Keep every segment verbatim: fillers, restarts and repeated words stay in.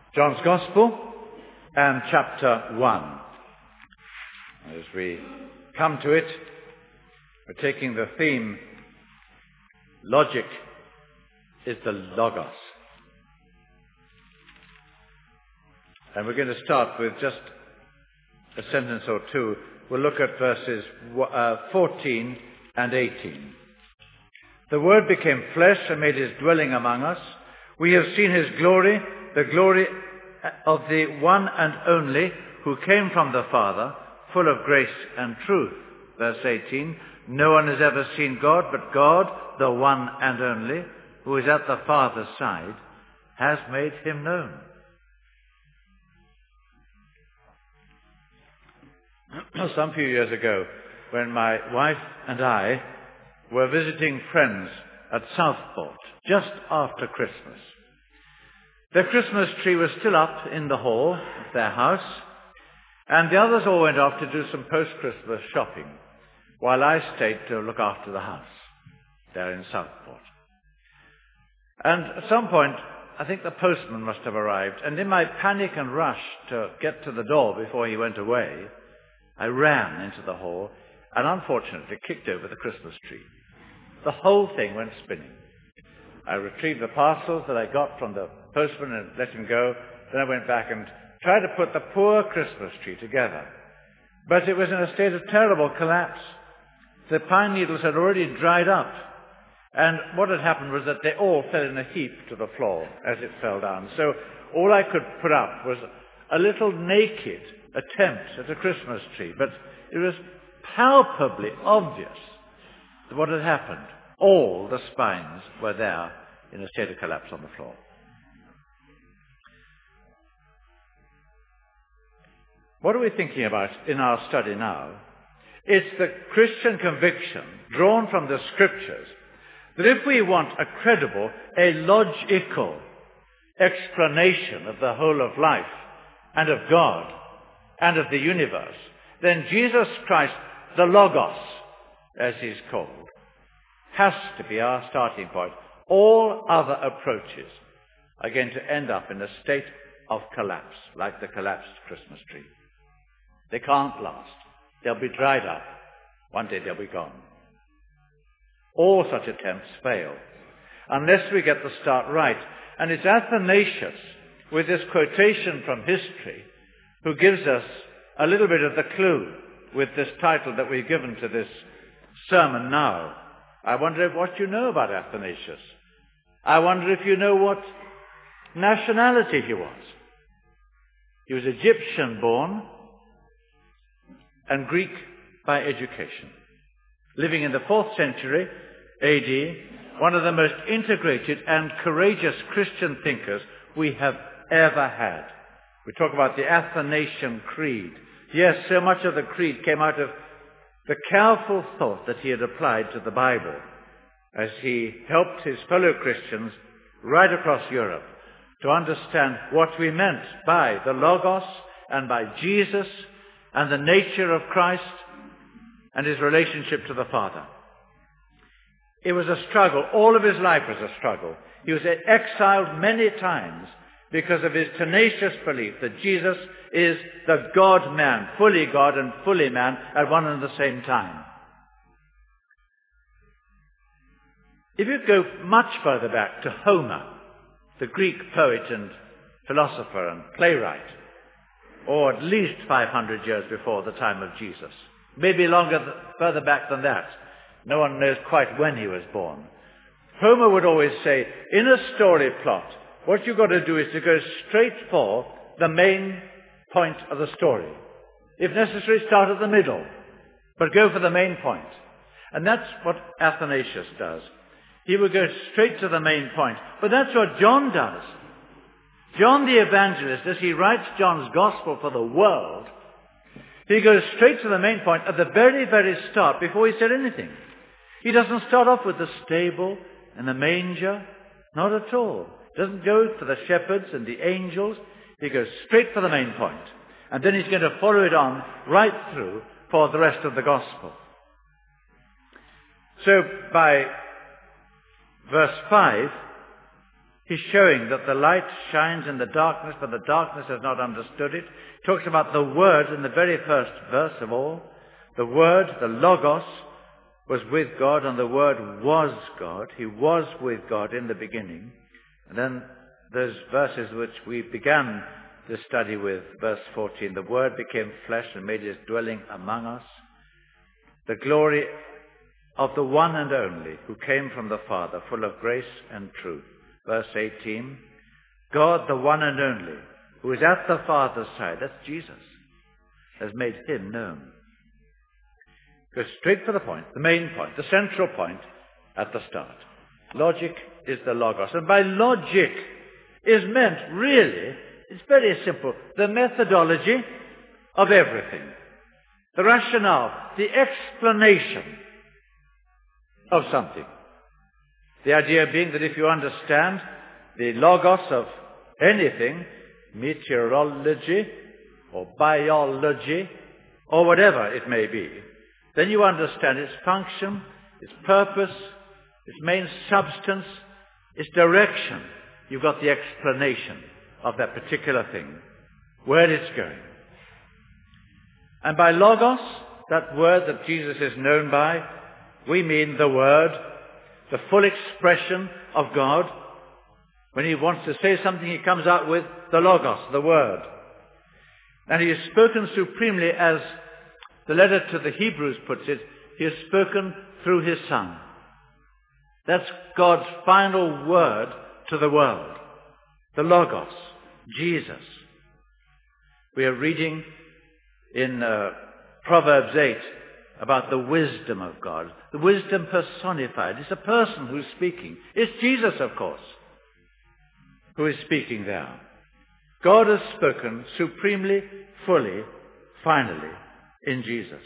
John's Gospel and chapter one. As we come to it, we're taking the theme, logic is the Logos. And we're going to start with just a sentence or two. We'll look at verses uh, fourteen and eighteen. The Word became flesh and made his dwelling among us. We have seen his glory, the glory of the one and only who came from the Father, full of grace and truth. Verse eighteen, no one has ever seen God, but God, the one and only, who is at the Father's side, has made him known. Some few years ago, when my wife and I were visiting friends at Southport, just after Christmas. Their Christmas tree was still up in the hall of their house, and the others all went off to do some post-Christmas shopping, while I stayed to look after the house there in Southport. And at some point, I think the postman must have arrived, and in my panic and rush to get to the door before he went away, I ran into the hall and unfortunately kicked over the Christmas tree. The whole thing went spinning. I retrieved the parcels that I got from the postman and let him go. Then I went back and tried to put the poor Christmas tree together. But it was in a state of terrible collapse. The pine needles had already dried up. And what had happened was that they all fell in a heap to the floor as it fell down. So all I could put up was a little naked attempt at a Christmas tree. But it was palpably obvious that what had happened. All the spines were there in a state of collapse on the floor. What are we thinking about in our study now? It's the Christian conviction drawn from the Scriptures that if we want a credible, a logical explanation of the whole of life and of God and of the universe, then Jesus Christ, the Logos, as he's called, has to be our starting point. All other approaches are going to end up in a state of collapse, like the collapsed Christmas tree. They can't last. They'll be dried up. One day they'll be gone. All such attempts fail, unless we get the start right. And it's Athanasius, with this quotation from history, who gives us a little bit of the clue with this title that we've given to this sermon now. I wonder what you know about Athanasius. I wonder if you know what nationality he was. He was Egyptian born and Greek by education. Living in the fourth century A D, one of the most integrated and courageous Christian thinkers we have ever had. We talk about the Athanasian Creed. Yes, so much of the creed came out of the careful thought that he had applied to the Bible as he helped his fellow Christians right across Europe to understand what we meant by the Logos and by Jesus and the nature of Christ and his relationship to the Father. It was a struggle. All of his life was a struggle. He was exiled many times because of his tenacious belief that Jesus is the God-man, fully God and fully man at one and the same time. If you go much further back to Homer, the Greek poet and philosopher and playwright, or at least five hundred years before the time of Jesus, maybe longer, th- further back than that, no one knows quite when he was born. Homer would always say, in a story plot, what you've got to do is to go straight for the main point of the story. If necessary, start at the middle, but go for the main point. And that's what Athanasius does. He will go straight to the main point. But that's what John does. John the Evangelist, as he writes John's Gospel for the world, he goes straight to the main point at the very, very start before he said anything. He doesn't start off with the stable and the manger. Not at all. Doesn't go for the shepherds and the angels. He goes straight for the main point. And then he's going to follow it on right through for the rest of the Gospel. So by verse five, He's showing that the light shines in the darkness, but the darkness has not understood it. He talks about the Word in the very first verse of all. The Word, the Logos, was with God, and the Word was God. He was with God in the beginning. And then those verses which we began this study with, verse fourteen, the Word became flesh and made his dwelling among us. The glory of the one and only who came from the Father, full of grace and truth. Verse eighteen, God, the one and only, who is at the Father's side, that's Jesus, has made him known. Go straight to the point, the main point, the central point at the start. Logic is the Logos. And by logic is meant, really, it's very simple, the methodology of everything. The rationale, the explanation of something. The idea being that if you understand the Logos of anything, meteorology or biology or whatever it may be, then you understand its function, its purpose, its main substance, its direction. You've got the explanation of that particular thing, where it's going. And by Logos, that word that Jesus is known by, we mean the Word, the full expression of God. When he wants to say something, he comes out with the Logos, the Word. And he is spoken supremely, as the letter to the Hebrews puts it, he has spoken through his Son. That's God's final word to the world. The Logos, Jesus. We are reading in uh, Proverbs eight about the wisdom of God. The wisdom personified. It's a person who's speaking. It's Jesus, of course, who is speaking there. God has spoken supremely, fully, finally, in Jesus.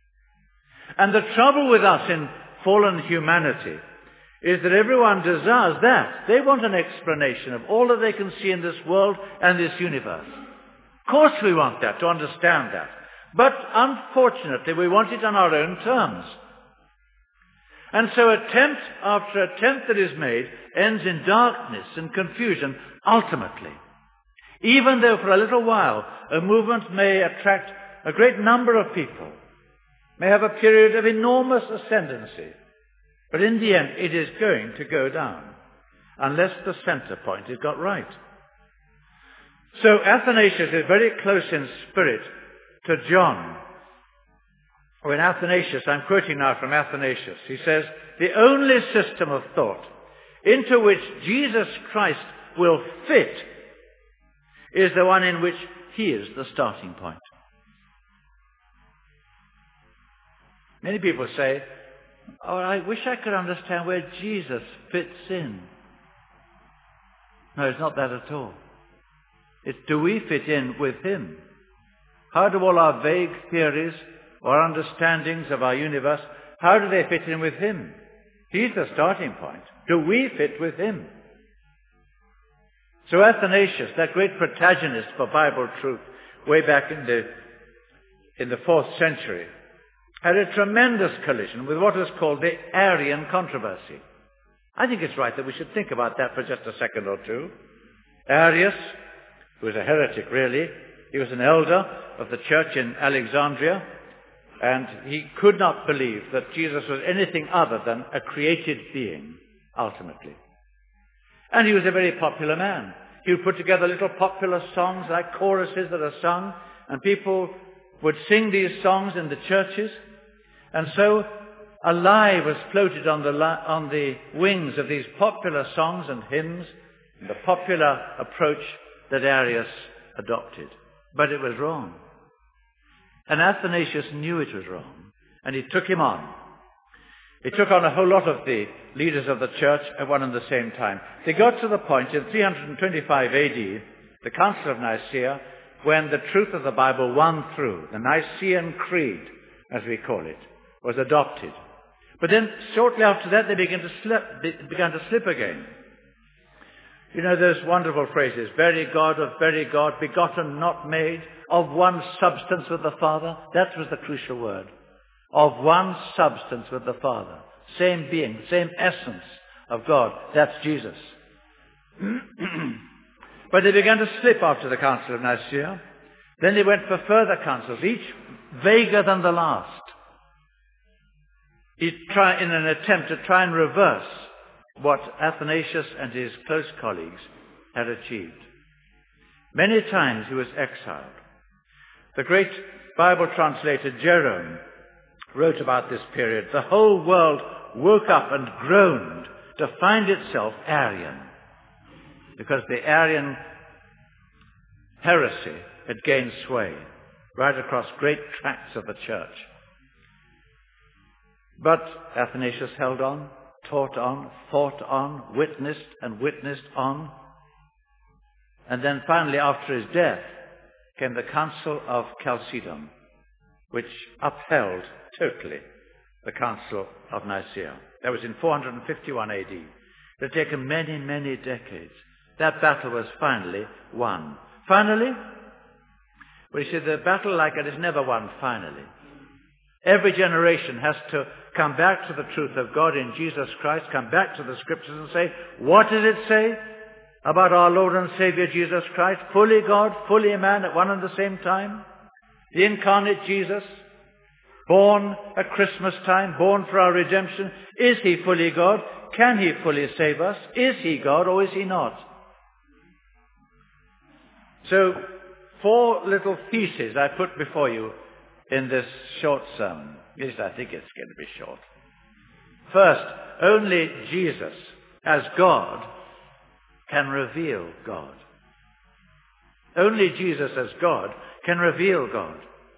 And the trouble with us in fallen humanity is that everyone desires that. They want an explanation of all that they can see in this world and this universe. Of course we want that, to understand that. But unfortunately, we want it on our own terms. And so attempt after attempt that is made ends in darkness and confusion, ultimately. Even though for a little while a movement may attract a great number of people, may have a period of enormous ascendancy, but in the end it is going to go down, unless the center point is got right. So Athanasius is very close in spirit to John. When Athanasius, I'm quoting now from Athanasius, he says, the only system of thought into which Jesus Christ will fit is the one in which he is the starting point. Many people say, oh, I wish I could understand where Jesus fits in. No, it's not that at all. It's, do we fit in with him? How do all our vague theories or understandings of our universe, how do they fit in with him? He's the starting point. Do we fit with him? So Athanasius, that great protagonist for Bible truth, way back in the, in the fourth century, had a tremendous collision with what is called the Arian controversy. I think it's right that we should think about that for just a second or two. Arius, who was a heretic really, he was an elder of the church in Alexandria, and he could not believe that Jesus was anything other than a created being, ultimately. And he was a very popular man. He would put together little popular songs like choruses that are sung, and people would sing these songs in the churches. And so a lie was floated on the, li- on the wings of these popular songs and hymns, and the popular approach that Arius adopted. But it was wrong. And Athanasius knew it was wrong, and he took him on. He took on a whole lot of the leaders of the church at one and the same time. They got to the point in three twenty-five A D, the Council of Nicaea, when the truth of the Bible won through. The Nicene Creed, as we call it, was adopted. But then shortly after that, they began to slip, they began to slip again. You know those wonderful phrases, very God of very God, begotten, not made, of one substance with the Father. That was the crucial word. Of one substance with the Father. Same being, same essence of God. That's Jesus. But they began to slip after the Council of Nicaea. Then they went for further councils, each vaguer than the last, each try, in an attempt to try and reverse what Athanasius and his close colleagues had achieved. Many times he was exiled. The great Bible translator Jerome wrote about this period. The whole world woke up and groaned to find itself Arian, because the Arian heresy had gained sway right across great tracts of the church. But Athanasius held on, taught on, fought on, witnessed and witnessed on. And then finally, after his death, came the Council of Chalcedon, which upheld totally the Council of Nicaea. That was in four fifty-one A D. It had taken many, many decades. That battle was finally won. Finally? Well, you see, the battle like it is never won finally. Every generation has to come back to the truth of God in Jesus Christ, come back to the Scriptures and say, what does it say about our Lord and Savior Jesus Christ? Fully God, fully man at one and the same time? The incarnate Jesus, born at Christmas time, born for our redemption. Is he fully God? Can he fully save us? Is he God or is he not? So, four little theses I put before you in this short sermon. At least I think it's going to be short. First, only Jesus as God can reveal God. Only Jesus as God can reveal God.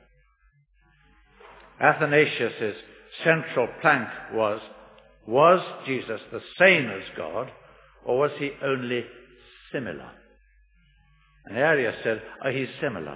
Athanasius' central plank was, was Jesus the same as God, or was he only similar? And Arius said, oh, he's similar.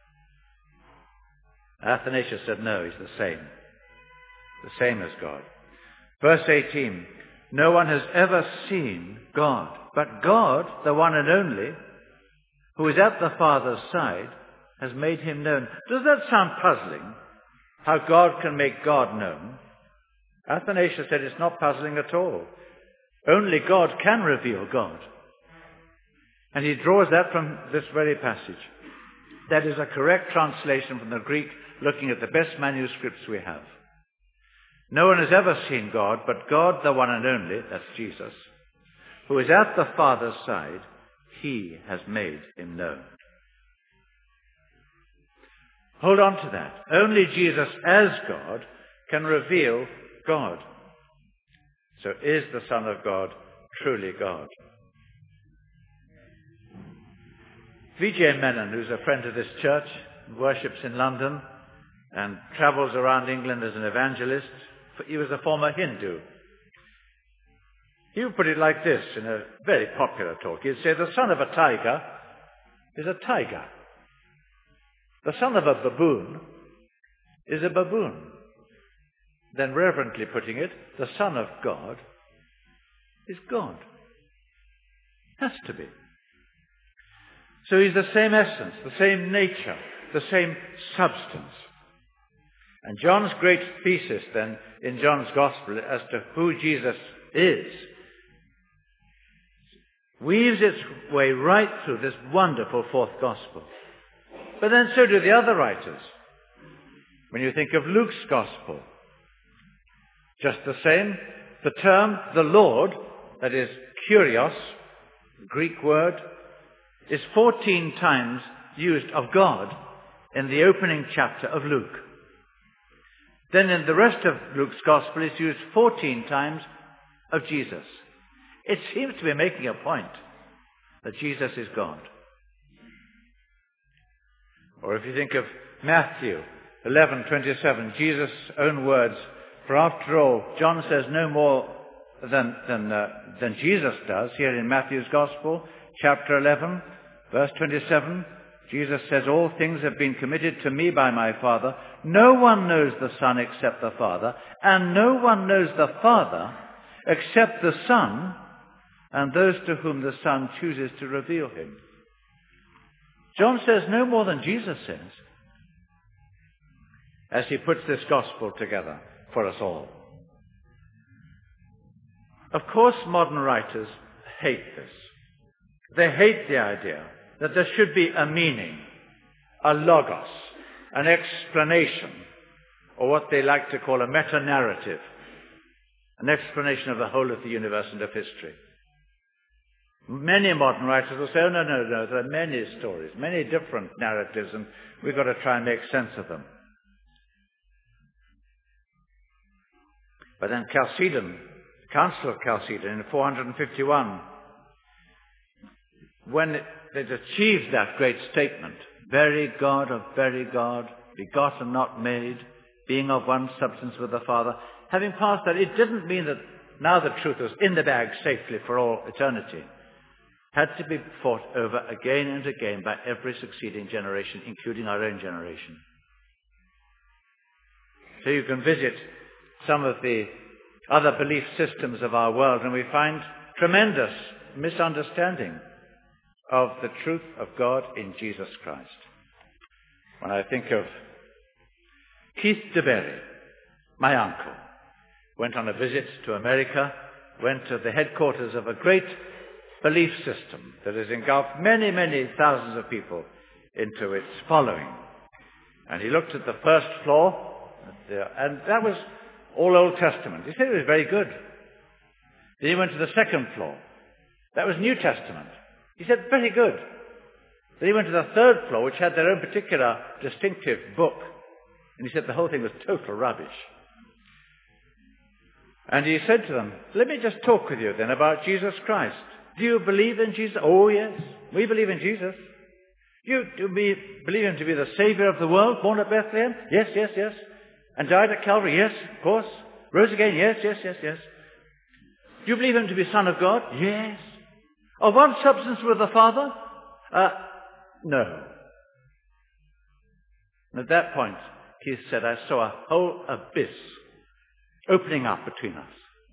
Athanasius said, no, he's the same. The same as God. Verse eighteen, no one has ever seen God, but God, the one and only, who is at the Father's side, has made him known. Does that sound puzzling? How God can make God known? Athanasius said it's not puzzling at all. Only God can reveal God. And he draws that from this very passage. That is a correct translation from the Greek, looking at the best manuscripts we have. No one has ever seen God, but God, the one and only, that's Jesus, who is at the Father's side, he has made him known. Hold on to that. Only Jesus as God can reveal God. So is the Son of God truly God? V J Menon, who's a friend of this church, worships in London and travels around England as an evangelist. He was a former Hindu. He would put it like this in a very popular talk. He'd say, the son of a tiger is a tiger. The son of a baboon is a baboon. Then reverently putting it, the Son of God is God. Has to be. So he's the same essence, the same nature, the same substance. And John's great thesis then in John's Gospel as to who Jesus is weaves its way right through this wonderful fourth Gospel. But then so do the other writers. When you think of Luke's Gospel, just the same, the term the Lord, that is Kyrios, Greek word, is fourteen times used of God in the opening chapter of Luke. Then in the rest of Luke's Gospel, it's used fourteen times of Jesus. It seems to be making a point that Jesus is God. Or if you think of Matthew eleven twenty-seven, Jesus' own words, for after all, John says no more than, than, uh, than Jesus does here in Matthew's Gospel, chapter eleven, verse twenty-seven. Jesus says, all things have been committed to me by my Father. No one knows the Son except the Father, and no one knows the Father except the Son, and those to whom the Son chooses to reveal him. John says no more than Jesus says, as he puts this gospel together for us all. Of course, modern writers hate this. They hate the idea that there should be a meaning, a logos, an explanation, or what they like to call a meta-narrative, an explanation of the whole of the universe and of history. Many modern writers will say, oh, no, no, no, there are many stories, many different narratives, and we've got to try and make sense of them. But then Chalcedon, the Council of Chalcedon in four hundred fifty-one, when it, it achieved that great statement, very God of very God, begotten not made, being of one substance with the Father, having passed that, it didn't mean that now the truth was in the bag safely for all eternity. Had to be fought over again and again by every succeeding generation, including our own generation. So you can visit some of the other belief systems of our world, and we find tremendous misunderstanding of the truth of God in Jesus Christ. When I think of Keith DeBerry, my uncle, went on a visit to America, went to the headquarters of a great belief system that has engulfed many, many thousands of people into its following. And he looked at the first floor, and that was all Old Testament. He said it was very good. Then he went to the second floor. That was New Testament. He said, very good. Then he went to the third floor, which had their own particular distinctive book. And he said the whole thing was total rubbish. And he said to them, let me just talk with you then about Jesus Christ. Do you believe in Jesus? Oh, yes. We believe in Jesus. You do we believe him to be the Savior of the world, born at Bethlehem? Yes, yes, yes. And died at Calvary? Yes, of course. Rose again? Yes, yes, yes, yes. Do you believe him to be Son of God? Yes. Of one substance with the Father? Uh, no. And at that point, Keith said, I saw a whole abyss opening up between us.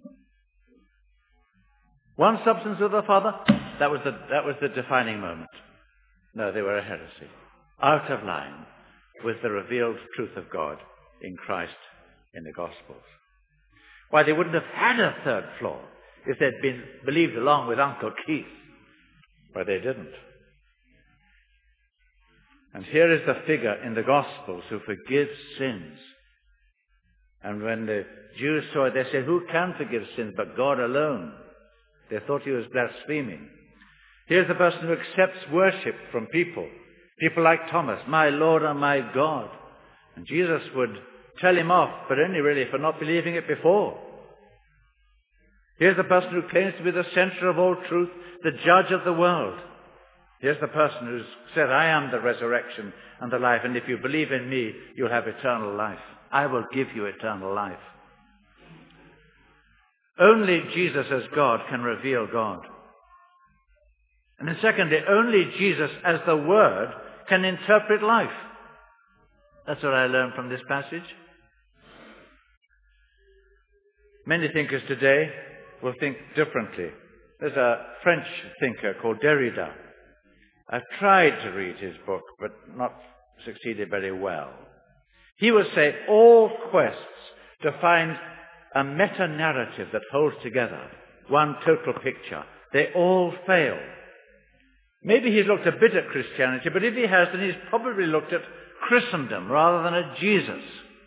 One substance with the Father, that was the, that was the defining moment. No, they were a heresy. Out of line with the revealed truth of God in Christ in the Gospels. Why, they wouldn't have had a third floor if they'd been believed along with Uncle Keith. But they didn't. And here is the figure in the Gospels who forgives sins. And when the Jews saw it, they said, who can forgive sins but God alone? They thought he was blaspheming. Here's the person who accepts worship from people. People like Thomas, my Lord and my God. And Jesus would tell him off, but only really for not believing it before. Here's the person who claims to be the center of all truth, the judge of the world. Here's the person who's said, I am the resurrection and the life, and if you believe in me, you'll have eternal life. I will give you eternal life. Only Jesus as God can reveal God. And then secondly, only Jesus as the Word can interpret life. That's what I learned from this passage. Many thinkers today will think differently. There's a French thinker called Derrida. I've tried to read his book, but not succeeded very well. He would say all quests to find a meta-narrative that holds together one total picture, they all fail. Maybe he's looked a bit at Christianity, but if he has, then he's probably looked at Christendom rather than at Jesus.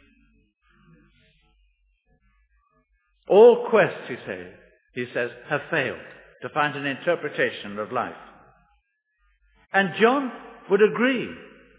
All quests, he says, he says, have failed to find an interpretation of life. And John would agree.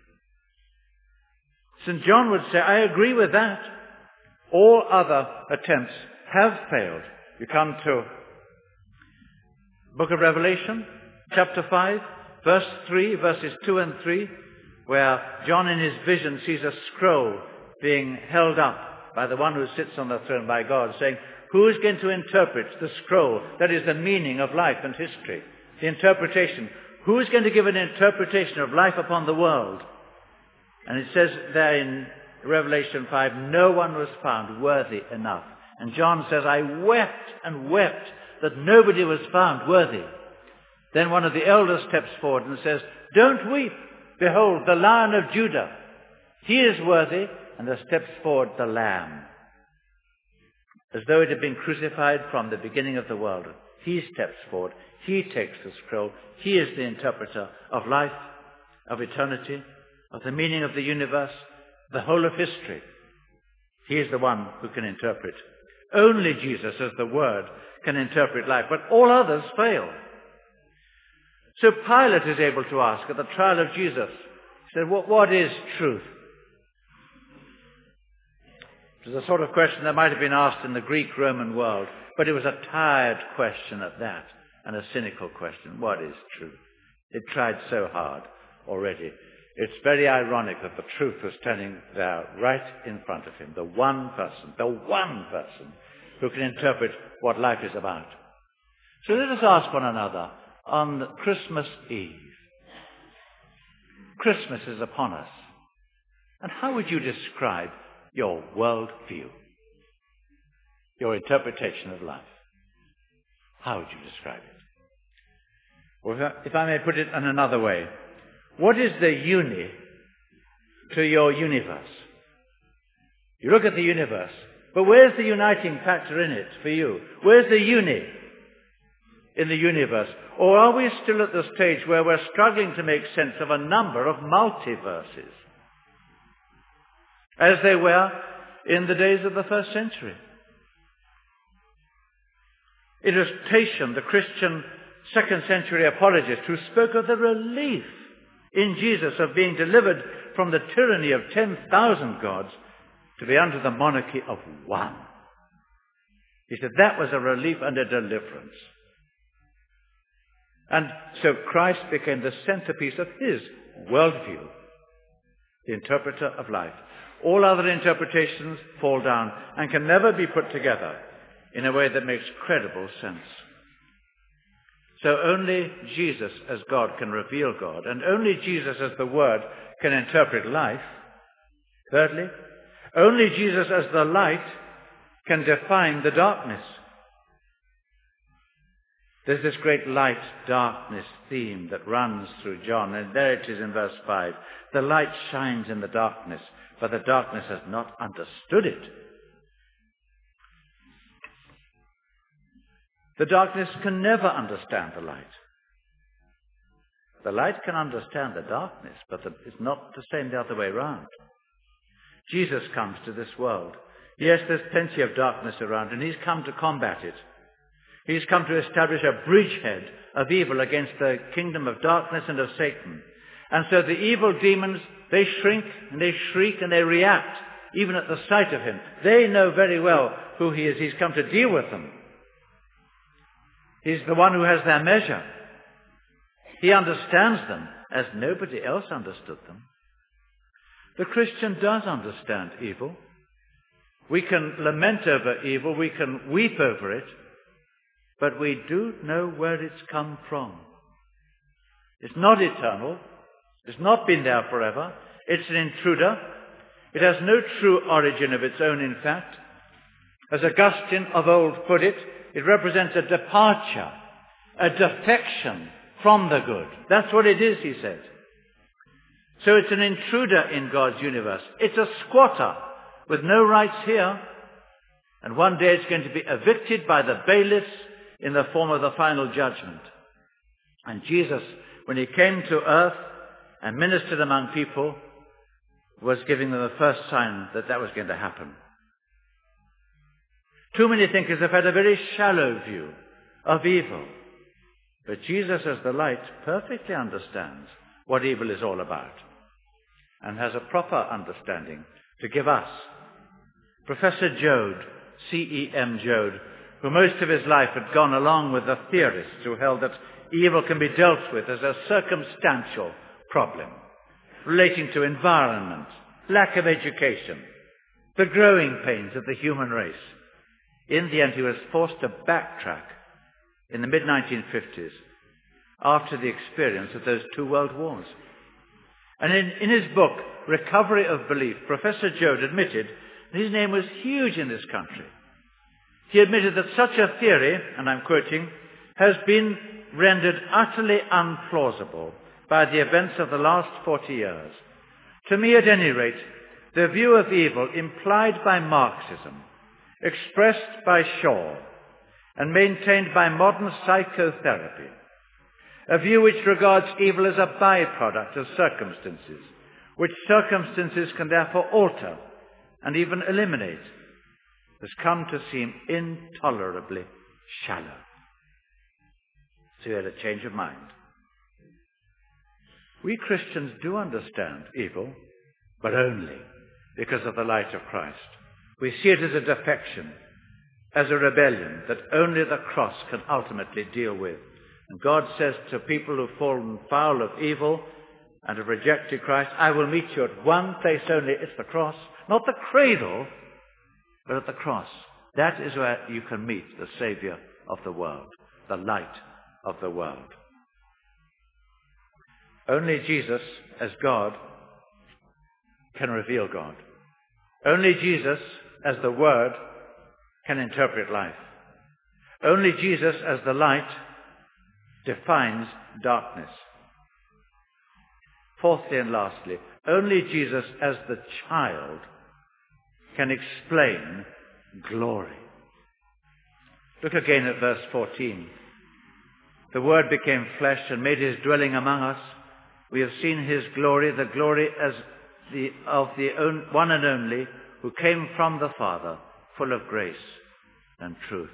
Saint John would say, I agree with that. All other attempts have failed. You come to Book of Revelation, chapter five, verse three, verses two and three, where John in his vision sees a scroll being held up by the one who sits on the throne, by God, saying, who is going to interpret the scroll? That is the meaning of life and history. The interpretation. Who is going to give an interpretation of life upon the world? And it says there in Revelation five, no one was found worthy enough. And John says, I wept and wept that nobody was found worthy. Then one of the elders steps forward and says, don't weep. Behold, the Lion of Judah. He is worthy. And there steps forward the Lamb. As though it had been crucified from the beginning of the world. He steps forward. He takes the scroll. He is the interpreter of life, of eternity, of the meaning of the universe, the whole of history. He is the one who can interpret. Only Jesus, as the Word, can interpret life, but all others fail. So Pilate is able to ask at the trial of Jesus, he said, what, what is truth? It was a sort of question that might have been asked in the Greek-Roman world, but it was a tired question at that, and a cynical question. What is truth? It tried so hard already. It's very ironic that the truth was standing there right in front of him, the one person, the one person who can interpret what life is about. So let us ask one another on Christmas Eve. Christmas is upon us. And how would you describe your world view, your interpretation of life? How would you describe it? Or if I, if I may put it in another way, what is the uni to your universe? You look at the universe, but where's the uniting factor in it for you? Where's the uni in the universe? Or are we still at the stage where we're struggling to make sense of a number of multiverses, as they were in the days of the first century? It was Tatian, the Christian second century apologist, who spoke of the relief in Jesus of being delivered from the tyranny of ten thousand gods to be under the monarchy of one. He said that was a relief and a deliverance. And so Christ became the centerpiece of his worldview, the interpreter of life. All other interpretations fall down and can never be put together in a way that makes credible sense. So only Jesus as God can reveal God, and only Jesus as the Word can interpret life. Thirdly, only Jesus as the light can define the darkness. There's this great light-darkness theme that runs through John, and there it is in verse five. The light shines in the darkness, but the darkness has not understood it. The darkness can never understand the light. The light can understand the darkness, but the, it's not the same the other way around. Jesus comes to this world. Yes, there's plenty of darkness around, and he's come to combat it. He's come to establish a bridgehead of evil against the kingdom of darkness and of Satan. And so the evil demons, they shrink and they shriek and they react, even at the sight of him. They know very well who he is. He's come to deal with them. He's the one who has their measure. He understands them as nobody else understood them. The Christian does understand evil. We can lament over evil. We can weep over it. But we do know where it's come from. It's not eternal. It's not been there forever. It's an intruder. It has no true origin of its own, in fact. As Augustine of old put it, it represents a departure, a defection from the good. That's what it is, he said. So it's an intruder in God's universe. It's a squatter with no rights here. And one day it's going to be evicted by the bailiffs in the form of the final judgment. And Jesus, when he came to earth and ministered among people, was giving them the first sign that that was going to happen. Too many thinkers have had a very shallow view of evil. But Jesus as the light perfectly understands what evil is all about and has a proper understanding to give us. Professor Joad, C E M Joad, who most of his life had gone along with the theorists who held that evil can be dealt with as a circumstantial problem relating to environment, lack of education, the growing pains of the human race. In the end, he was forced to backtrack in the mid nineteen fifties after the experience of those two world wars. And in, in his book, Recovery of Belief, Professor Joad admitted that his name was huge in this country. He admitted that such a theory, and I'm quoting, has been rendered utterly unplausible by the events of the last forty years. To me, at any rate, the view of evil implied by Marxism, expressed by Shaw, and maintained by modern psychotherapy, a view which regards evil as a byproduct of circumstances, which circumstances can therefore alter and even eliminate, has come to seem intolerably shallow. So he had a change of mind. We Christians do understand evil, but only because of the light of Christ. We see it as a defection, as a rebellion that only the cross can ultimately deal with. And God says to people who've fallen foul of evil and have rejected Christ, I will meet you at one place only, it's the cross. Not the cradle, but at the cross. That is where you can meet the Savior of the world, the light of the world. Only Jesus, as God, can reveal God. Only Jesus, as the Word, can interpret life. Only Jesus, as the light, defines darkness. Fourthly and lastly, only Jesus, as the child, can explain glory. Look again at verse fourteen. The Word became flesh and made his dwelling among us. We have seen his glory, the glory as the, of the on, one and only, who came from the Father, full of grace and truth.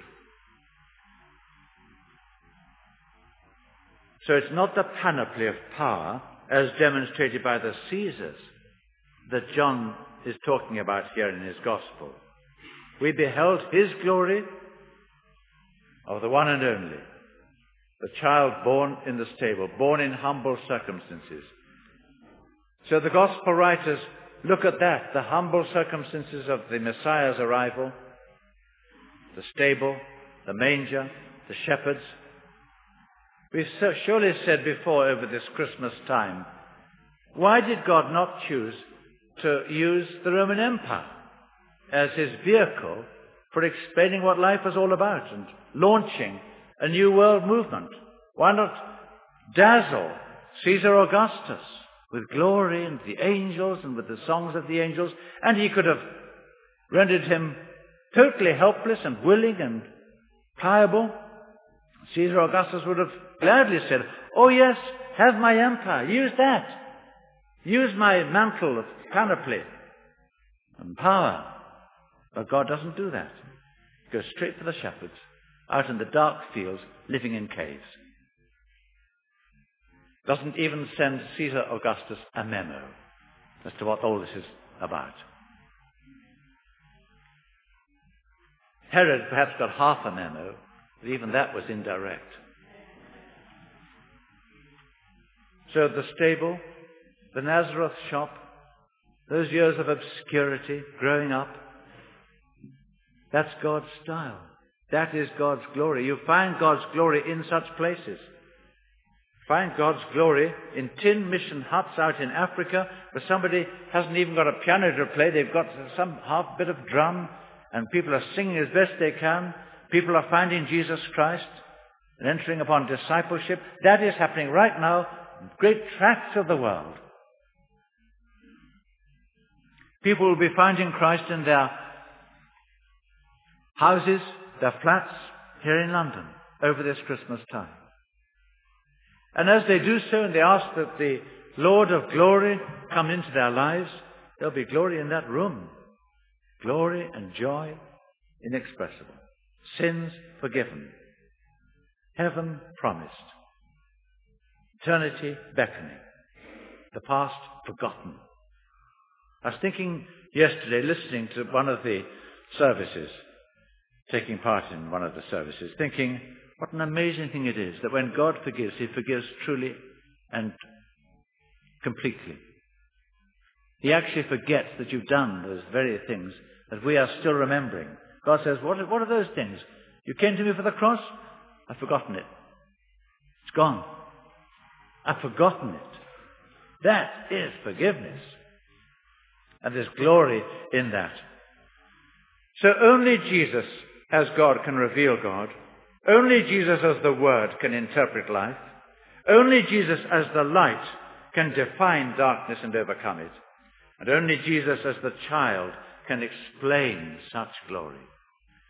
So it's not the panoply of power, as demonstrated by the Caesars, that John is talking about here in his Gospel. We beheld his glory of the one and only, the child born in the stable, born in humble circumstances. So the Gospel writers look at that, the humble circumstances of the Messiah's arrival, the stable, the manger, the shepherds. We've so surely said before over this Christmas time, why did God not choose to use the Roman Empire as his vehicle for explaining what life was all about and launching a new world movement? Why not dazzle Caesar Augustus with glory and the angels and with the songs of the angels? And he could have rendered him totally helpless and willing and pliable. Caesar Augustus would have gladly said, oh yes, have my empire, use that. Use my mantle of panoply and power. But God doesn't do that. He goes straight for the shepherds, out in the dark fields, living in caves. Doesn't even send Caesar Augustus a memo as to what all this is about. Herod perhaps got half a memo, but even that was indirect. So the stable, the Nazareth shop, those years of obscurity, growing up, that's God's style. That is God's glory. You find God's glory in such places. Find God's glory in tin mission huts out in Africa where somebody hasn't even got a piano to play. They've got some half bit of drum and people are singing as best they can. People are finding Jesus Christ and entering upon discipleship. That is happening right now in great tracts of the world. People will be finding Christ in their houses, their flats here in London over this Christmas time. And as they do so and they ask that the Lord of glory come into their lives, there'll be glory in that room. Glory and joy inexpressible. Sins forgiven. Heaven promised. Eternity beckoning. The past forgotten. I was thinking yesterday, listening to one of the services, taking part in one of the services, thinking what an amazing thing it is that when God forgives, he forgives truly and completely. He actually forgets that you've done those very things that we are still remembering. God says, what are, what are those things? You came to me for the cross? I've forgotten it. It's gone. I've forgotten it. That is forgiveness. And there's glory in that. So only Jesus as God can reveal God. Only Jesus as the Word can interpret life. Only Jesus as the light can define darkness and overcome it. And only Jesus as the child can explain such glory.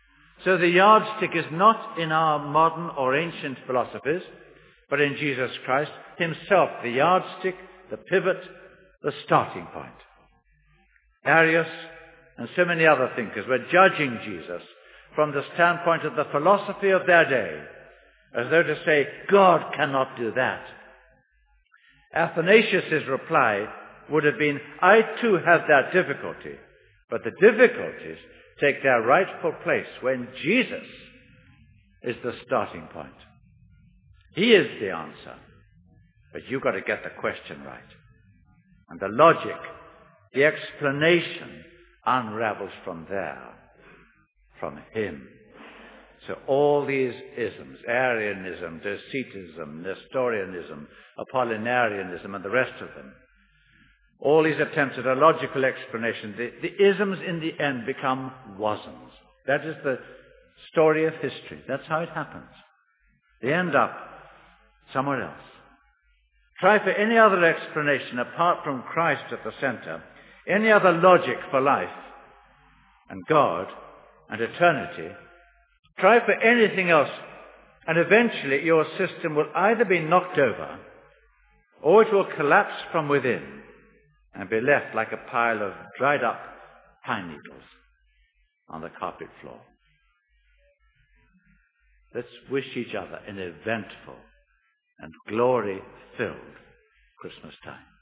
So the yardstick is not in our modern or ancient philosophies, but in Jesus Christ himself, the yardstick, the pivot, the starting point. Arius and so many other thinkers were judging Jesus from the standpoint of the philosophy of their day, as though to say, God cannot do that. Athanasius' reply would have been, I too have that difficulty, but the difficulties take their rightful place when Jesus is the starting point. He is the answer, but you've got to get the question right. And the logic, the explanation unravels from there, from him. So all these isms, Arianism, Docetism, Nestorianism, Apollinarianism, and the rest of them, all these attempts at a logical explanation, the, the isms in the end become wasms. That is the story of history. That's how it happens. They end up somewhere else. Try for any other explanation apart from Christ at the center, any other logic for life and God and eternity. Try for anything else, and eventually your system will either be knocked over or it will collapse from within and be left like a pile of dried up pine needles on the carpet floor. Let's wish each other an eventful and glory-filled Christmas time.